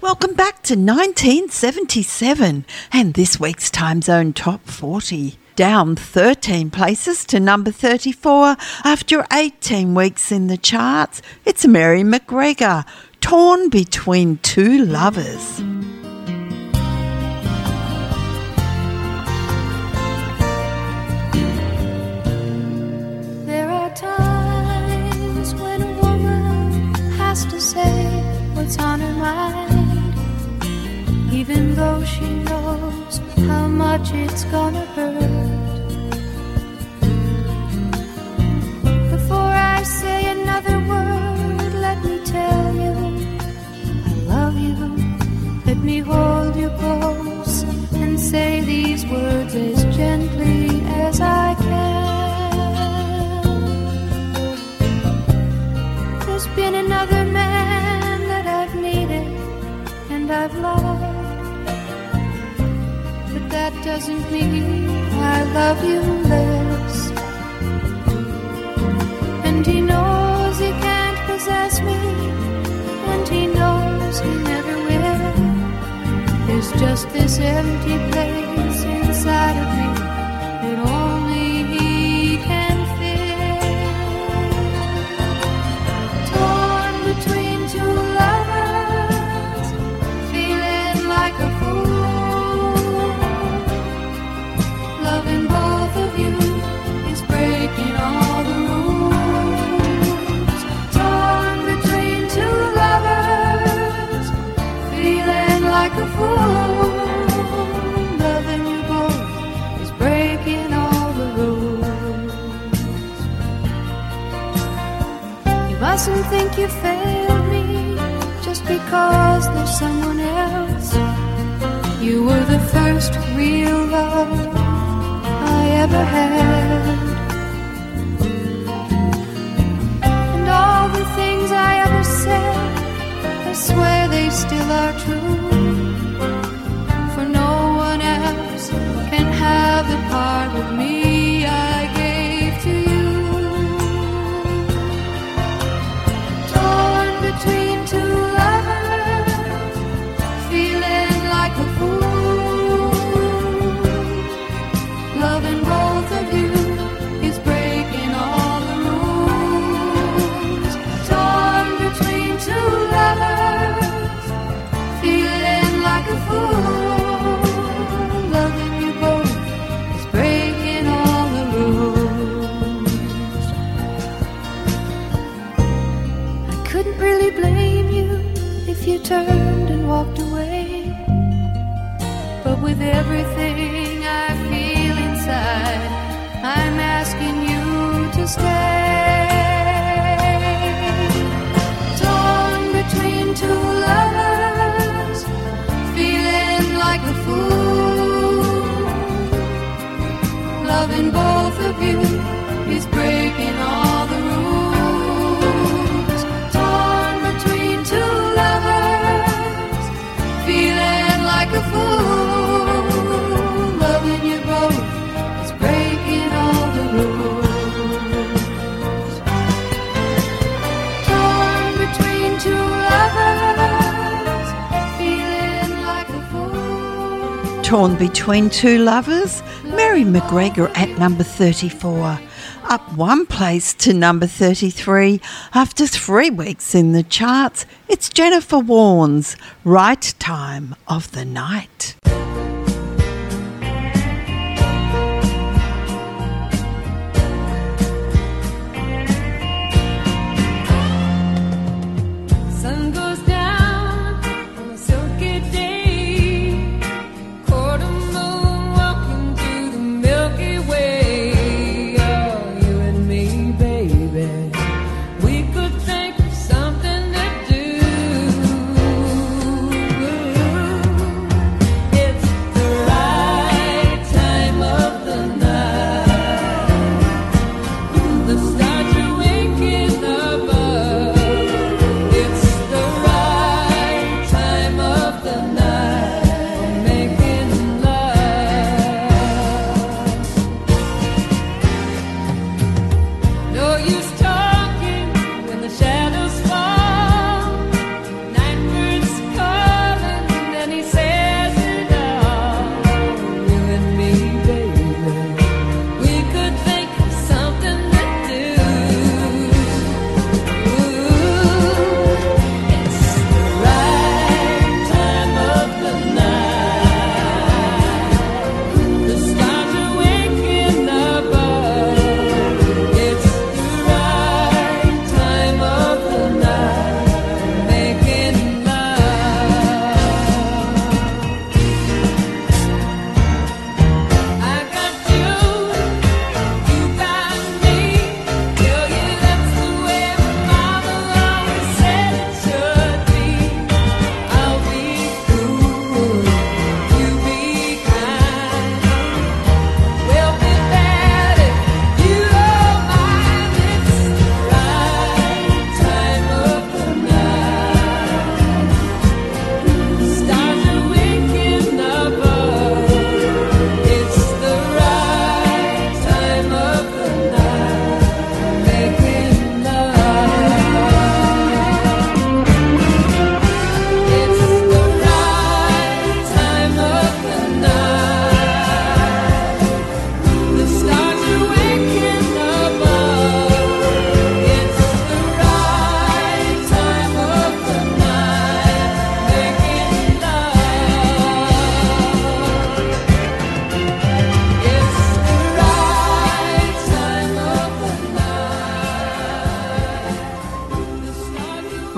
Welcome back to 1977 and this week's Time Zone Top 40. Down 13 places to number 34 after 18 weeks in the charts. It's Mary McGregor, Torn Between Two Lovers. There are times when a woman has to say what's on her mind, even though she knows how much it's gonna hurt. Before I say another word, let me tell you I love you. Let me hold you close and say these words as gently as I can. There's been another man that I've needed and I've loved, but that doesn't mean I love you less. And he knows he can't possess me, and he knows he never will. There's just this empty place inside of me that only he can fill. Torn between two lovers, feeling like a fool. Loving both of you is breaking all the rules. Torn between two lovers, feeling like a fool. Loving you both is breaking all the rules. You mustn't think you failed me just because there's someone else. You were the first real love I ever had. And all the things I ever said, I swear they still are true. For no one else can have the part of me I gave to you. Torn between two lovers, feeling like a fool. Loving both of you is breaking all the rules. Torn between two lovers, feeling like a fool. Loving you both is breaking all the rules. I couldn't really blame you if you turned and walked away, but with everything I feel inside, I'm asking you to stay. Torn between two lovers, feeling like a fool. Loving both of you is breaking all the rules. Torn between two lovers, feeling like a fool. Loving you both is breaking all the rules. Torn between two lovers, feeling like a fool. Torn Between Two Lovers, Mary McGregor at number 34. Up one place to number 33 after 3 weeks in the charts. It's Jennifer Warnes, Right Time of the Night. Sun goes down on a silky day, court of moon walking through the Milky Way. Oh, you and me, baby, we could think of something to do.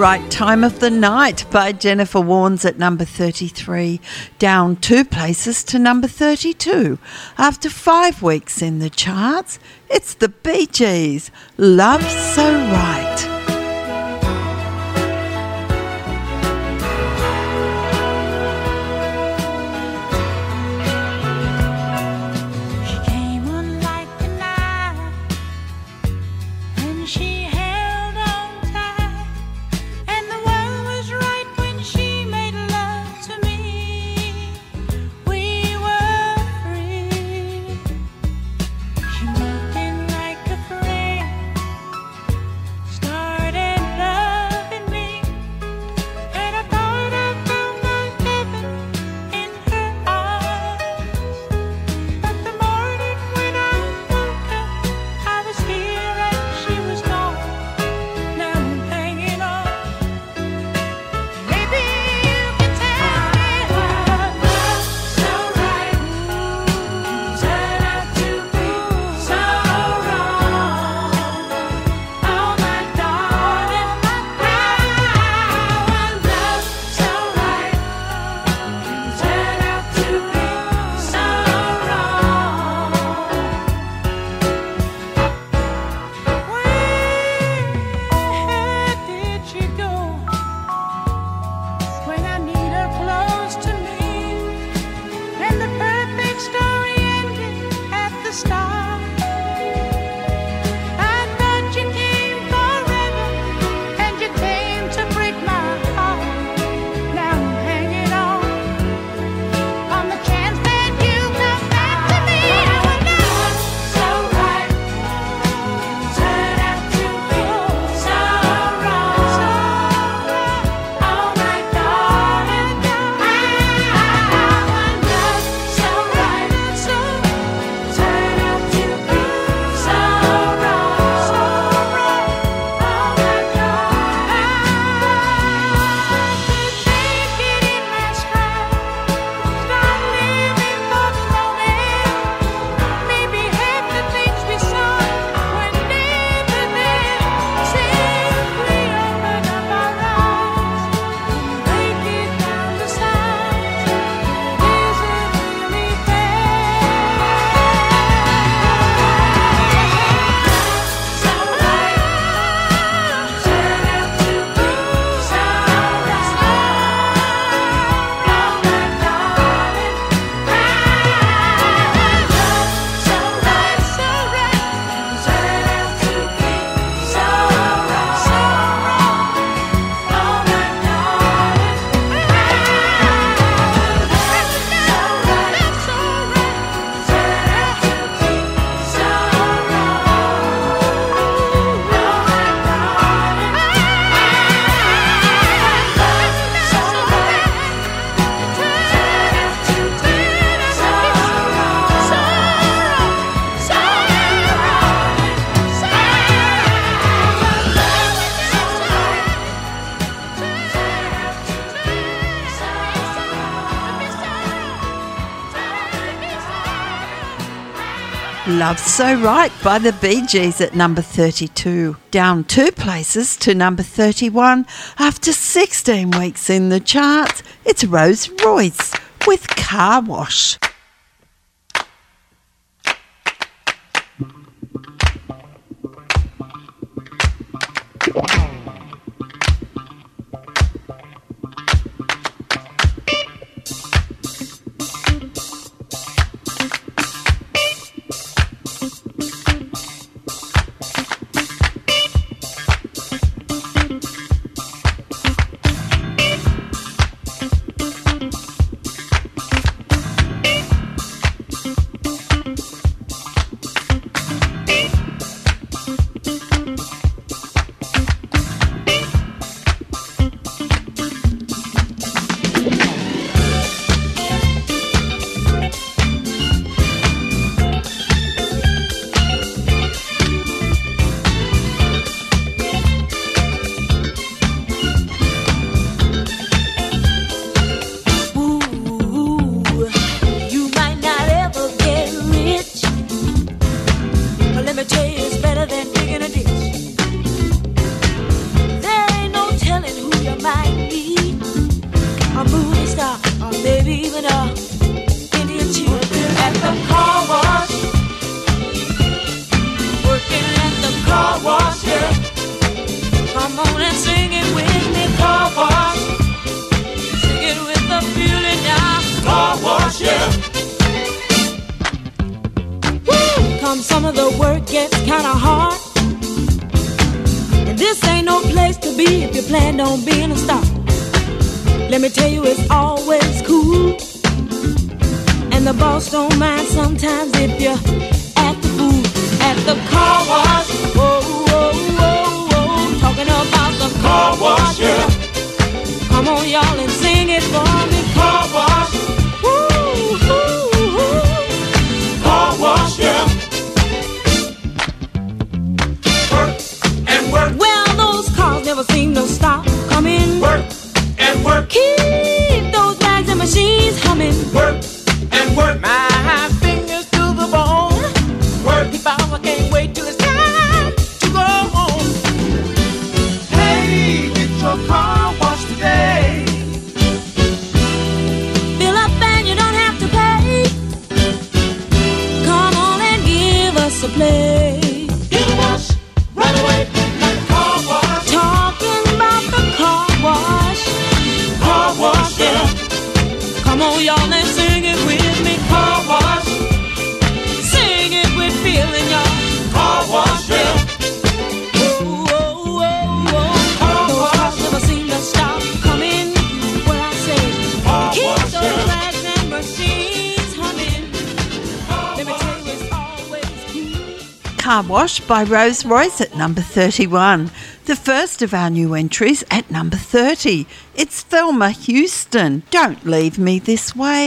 Right Time of the Night by Jennifer Warnes at number 33, down 2 places to number 32. After 5 weeks in the charts, it's the Bee Gees, Love So Right. Love So Right by the Bee Gees at number 32. Down 2 places to number 31 after 16 weeks in the charts. It's Rose Royce with Car Wash. they've even Indian chief at the car wash. Working at the car wash, yeah. Come on and sing it with me, car wash. Sing it with the feeling now, car wash, yeah. Woo! Come some of the work gets kinda hard, and this ain't no place to be if you plan on being a star. Let me tell you, it's always cool, and the boss don't mind sometimes if you act the fool at the car wash. Whoa, whoa, whoa, whoa, talking about the car wash, yeah. Come on, y'all, and sing it for me, car wash. Woo, woo, woo. Car wash, yeah. Work and work. Well, those cars never seem to stop coming. Work and work. Keep those bags and machines humming. Work and work. My fingers to the bone. Work. If I can't wait till it's time to go home. Hey, get your car washed today. Fill up and you don't have to pay. Come on and give us a play. Get a wash right away. Like a car wash. Talking about the car wash. Car wash, yeah. Come on, y'all, and sing it with me. Car wash. Sing it with feeling, y'all. Car wash, yeah. Whoa, whoa, whoa, whoa. Those cars never seem to stop coming. What I say, keep those bags and machines humming. Let me tell you, it's always cool. Car Wash by Rose Royce at number 31. The first of our new entries at number 30. It's Thelma Houston. Don't leave me this way.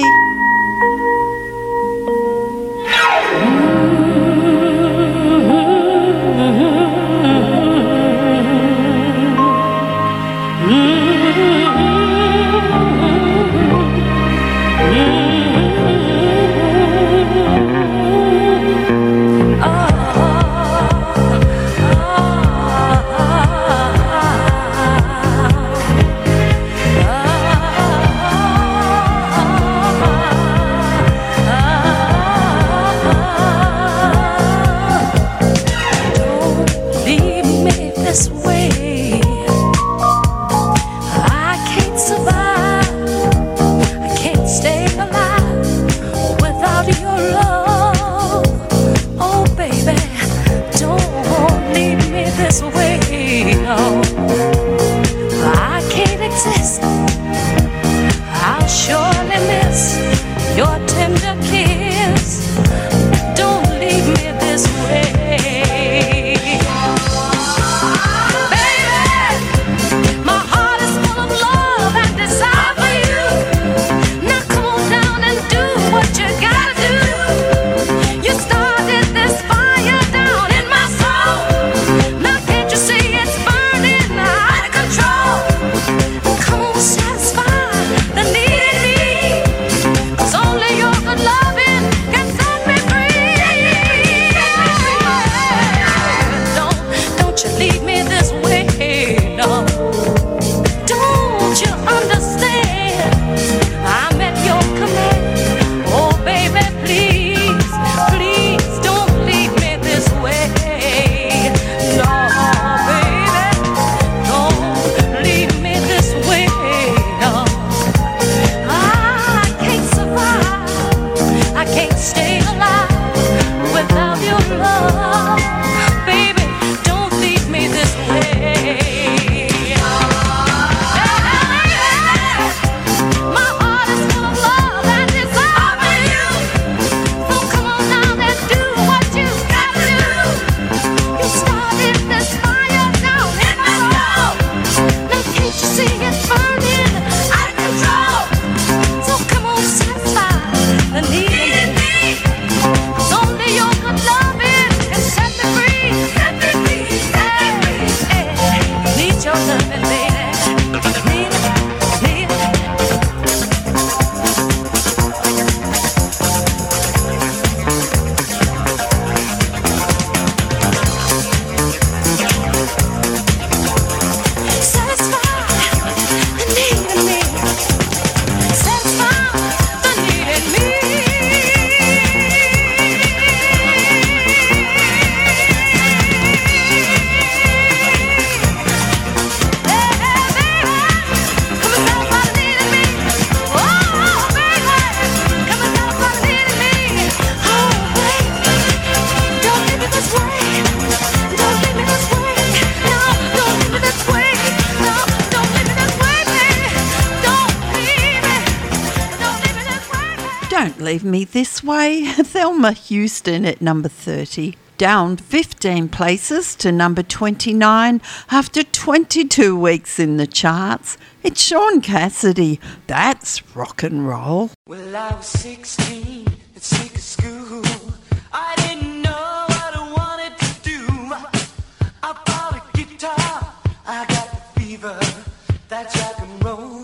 Satisfy the need in me, 'cause only your good loving Don't Leave Me This Way, Thelma Houston at number 30. Down 15 places to number 29 after 22 weeks in the charts. It's Sean Cassidy. That's rock and roll. Well, I was 16 and sick of school. I didn't know what I wanted to do. I bought a guitar, I got the fever. That's rock and roll.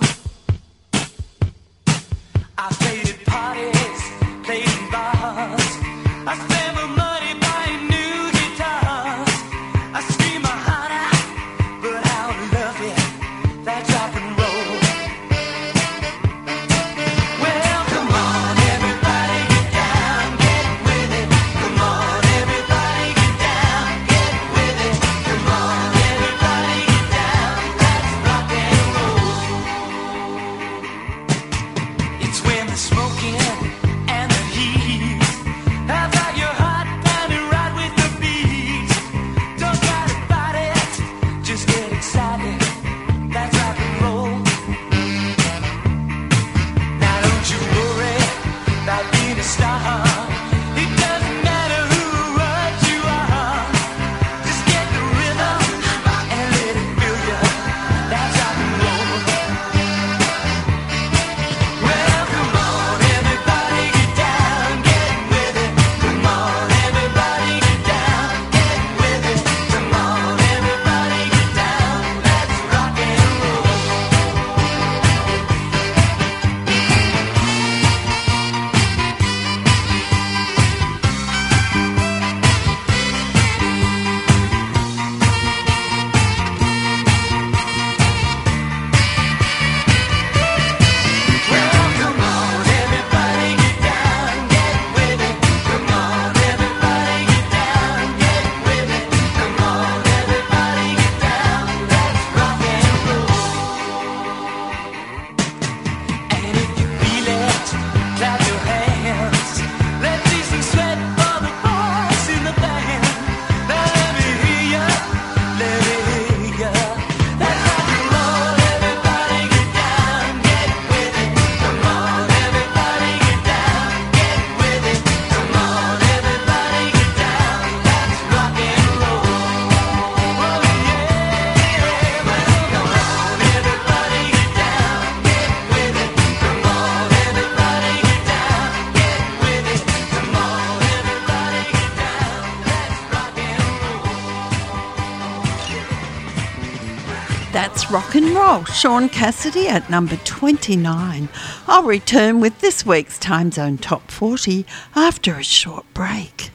I played at parties, played in bars. I spent my money buying new guitars. I scream my heart out, but I don't love it. That's rock and roll. Well, come on, everybody get down, get with it. Come on, everybody get down, get with it. Come on, everybody get down. That's rock and roll. It's when the smoking and the heat have got your heart pounding right with the beat. Don't try to fight it, just get excited. That's rock and roll. Now don't you worry about being a star. It doesn't matter who or what you are. Just get the rhythm and let it fill you. That's rock and roll. Well, come on, everybody get down, get with it. Come on, everybody get down, get with it. Come on, everybody get down. Let's rock and roll. Well, come on, everybody get down, get with it. Come on, everybody get down, get with it. Come on, everybody get down. Let's rock and roll. And if you feel it, clap your hands. Let's see some sweat for the boys in the band. Let me hear ya, let me hear ya. That's rock and roll. Everybody get down, get with it. Come on, everybody get down, get with it. Come on, everybody get down. That's rock and roll. Oh yeah. Well, come on, everybody get down, get with it. Come on, everybody get down, get with it. Come on, everybody get down. Let's rock and roll. That's rock and roll. Sean Cassidy at number 29. I'll return with this week's Time Zone Top 40 after a short break.